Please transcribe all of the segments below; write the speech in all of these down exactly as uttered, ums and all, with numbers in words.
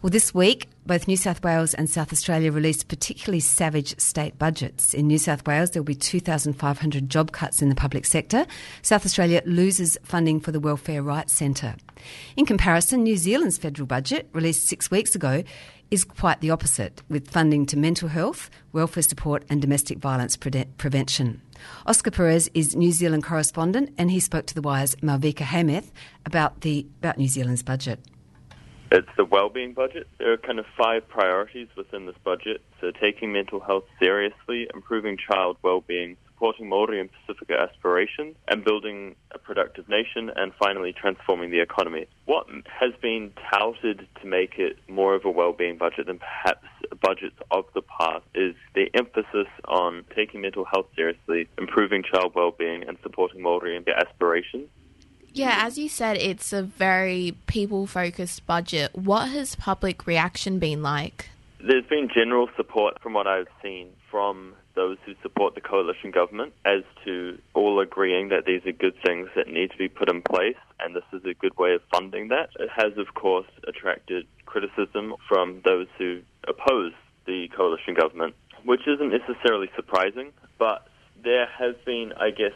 Well, this week, both New South Wales and South Australia released particularly savage state budgets. In New South Wales, there will be two thousand five hundred job cuts in the public sector. South Australia loses funding for the Welfare Rights Centre. In comparison, New Zealand's federal budget, released six weeks ago, is quite the opposite, with funding to mental health, welfare support and domestic violence pre- prevention. Oscar Perez is New Zealand correspondent, and he spoke to The Wire's Malvika Hameth about, the, about New Zealand's budget. It's the wellbeing budget. There are kind of five priorities within this budget. So taking mental health seriously, improving child wellbeing, supporting Māori and Pacifica aspirations, and building a productive nation, and finally transforming the economy. What has been touted to make it more of a wellbeing budget than perhaps budgets of the past is the emphasis on taking mental health seriously, improving child wellbeing, and supporting Māori and their aspirations. Yeah, as you said, it's a very people-focused budget. What has public reaction been like? There's been general support from what I've seen from those who support the coalition government as to all agreeing that these are good things that need to be put in place, and this is a good way of funding that. It has, of course, attracted criticism from those who oppose the coalition government, which isn't necessarily surprising, but there has been, I guess,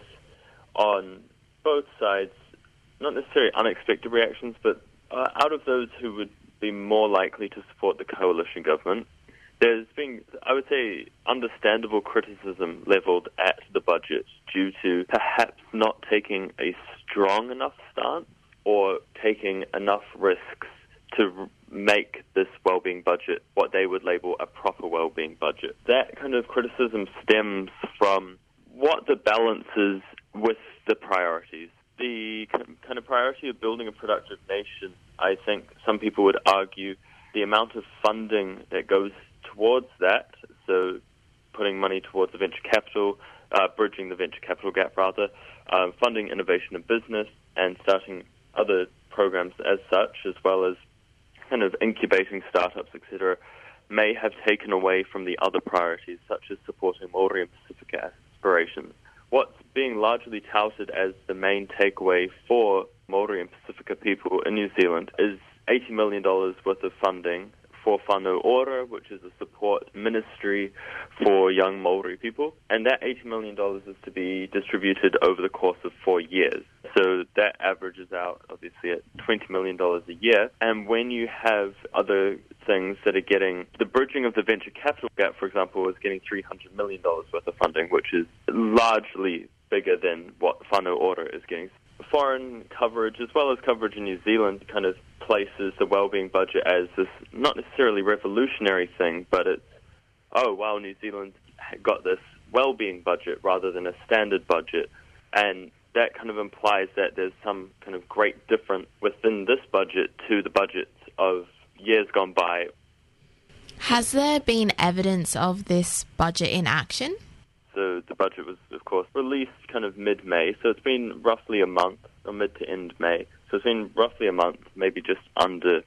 on both sides, not necessarily unexpected reactions, but uh, out of those who would be more likely to support the coalition government, there's been, I would say, understandable criticism levelled at the budget due to perhaps not taking a strong enough stance or taking enough risks to make this wellbeing budget what they would label a proper wellbeing budget. That kind of criticism stems from what the balance is with the priorities. The kind of priority of building a productive nation, I think some people would argue the amount of funding that goes towards that, so putting money towards the venture capital, uh, bridging the venture capital gap rather, um, funding innovation and business, and starting other programs as such, as well as kind of incubating startups, et cetera, may have taken away from the other priorities, such as supporting Māori and Pacifica aspirations. What's being largely touted as the main takeaway for Māori and Pacifica people in New Zealand is eighty million dollars worth of funding for Whānau Ora, which is a support ministry for young Māori people. And that eighty million dollars is to be distributed over the course of four years. So that averages out, obviously, at twenty million dollars a year. And when you have other things that are getting, the bridging of the venture capital gap, for example, is getting three hundred million dollars worth of funding, which is largely bigger than what Whānau Ora is getting. Foreign coverage, as well as coverage in New Zealand, kind of places the wellbeing budget as this not necessarily revolutionary thing, but it's, oh, wow, New Zealand got this wellbeing budget rather than a standard budget. And that kind of implies that there's some kind of great difference within this budget to the budgets of years gone by. Has there been evidence of this budget in action? So the budget was, of course, released kind of mid-May, so it's been roughly a month, or mid to end May. So it's been roughly a month, maybe just under.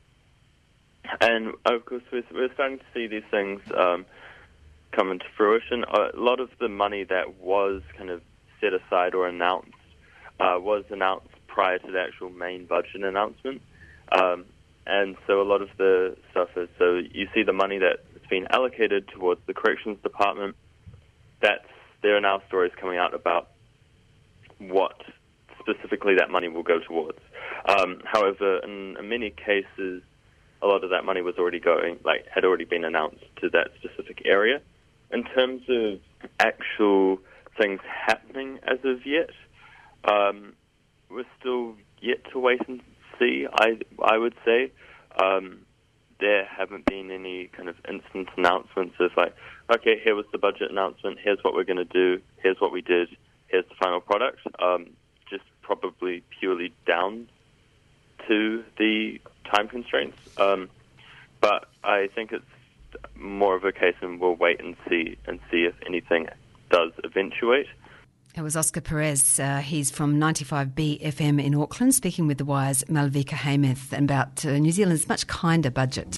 And, of course, we're, we're starting to see these things um, come into fruition. A lot of the money that was kind of set aside or announced uh, was announced prior to the actual main budget announcement. Um, and so a lot of the stuff is, so you see the money that's been allocated towards the corrections department. That's, there are now stories coming out about what specifically that money will go towards. Um, however, in, in many cases, a lot of that money was already going, like, had already been announced to that specific area. In terms of actual things happening as of yet, um, we're still yet to wait and see, I, I would say. Um, there haven't been any kind of instant announcements of like, okay, here was the budget announcement, here's what we're going to do, here's what we did, here's the final product. Um, just probably purely down to the time constraints. Um, but I think it's more of a case and we'll wait and see and see if anything does eventuate. It was Oscar Perez. Uh, he's from ninety-five B F M in Auckland, speaking with The Wire's Malvika Hameth about uh, New Zealand's much kinder budget.